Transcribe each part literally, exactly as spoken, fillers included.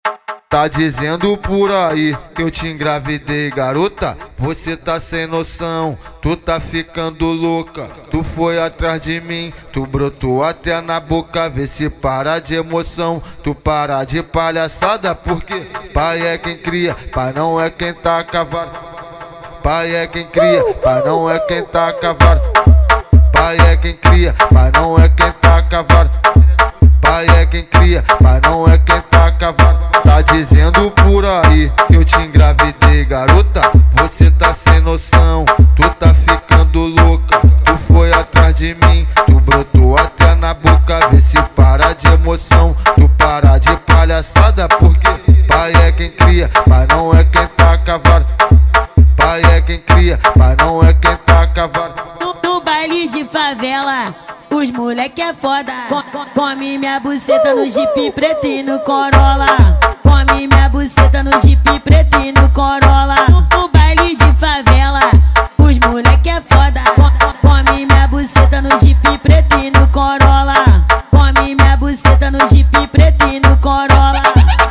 Tá dizendo por aí que eu te engravidei, garota? Você tá sem noção, tu tá ficando louca. Tu foi atrás de mim, tu brotou até na boca. Vê se para de emoção, tu para de palhaçada. Porque pai é quem cria, pai não é quem tá cavado. Pai é quem cria, pai não é quem tá cavado. Pai é quem cria, pai não é quem tá cavado. Pai é quem cria, pai não é quem tá cavado. Tá dizendo por aí que eu te engravidei, garota? Você tá sem noção, tu tá ficando louca. Tu foi atrás de mim, tu brotou até na boca. Vê se para de emoção, tu para de palhaçada. Porque pai é quem cria, pai não é quem tá cavado. Pai é quem cria, pai não é quem tá cavado. No, no baile de favela, os moleque é foda. Com, com, come minha buceta no Jeep preto e no Corolla. Come minha buceta no Jeep preto e no Corolla. No, no baile de favela, os moleque é foda. Com, com, come minha buceta no Jeep preto e no Corolla. Come minha buceta no Jeep preto e no Corolla.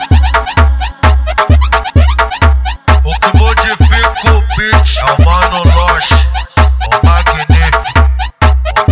O que modifica o beat é o Mano Loche, o magnífico, o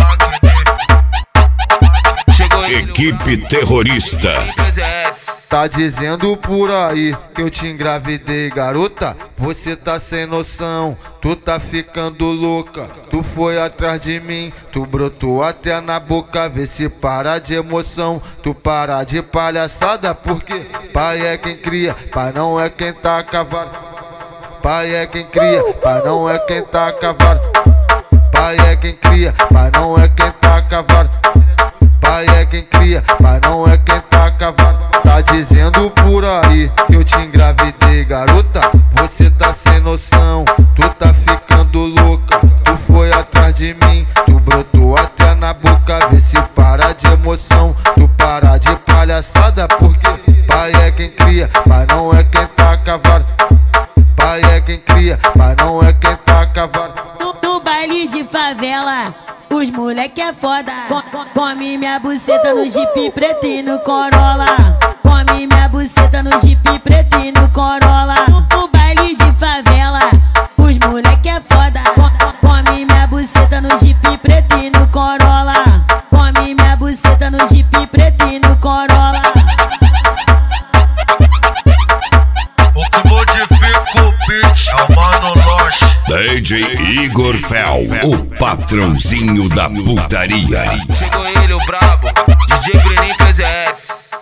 magnífico. Equipe terrorista. Tá dizendo por aí que eu te engravidei, garota? Você tá sem noção, tu tá ficando louca. Tu foi atrás de mim, tu brotou até na boca. Vê se para de emoção, tu para de palhaçada. Porque pai é quem cria, pai não é quem tá cavado. Pai é quem cria, pai não é quem tá cavado. Pai é quem cria, pai não é quem tá cavado. Pai é quem cria, pai não é quem tá cavado. Tá dizendo por aí que eu te engravidei, garota? Você tá sem noção, tu tá ficando louca. Tu foi atrás de mim, tu brotou até na boca. Vê se para de emoção, tu para de palhaçada. Porque pai é quem cria, pai não é quem tá cavado. Pai é quem cria, pai não é quem tá cavado. No, no baile de favela, os moleque é foda. Com, com, come minha buceta no Jeep preto e no Corolla. Come minha buceta no Jeep preto e no Corolla. No, no baile de favela, os moleque é foda. Com, com, come minha buceta no Jeep preto e no Corolla. Come minha buceta no Jeep preto e no Corolla. O que modifica o beat é o Mano Loche. D J Igor Fel, o patrãozinho da putaria. Chegou ele, o brabo, D J Bruninho treze S.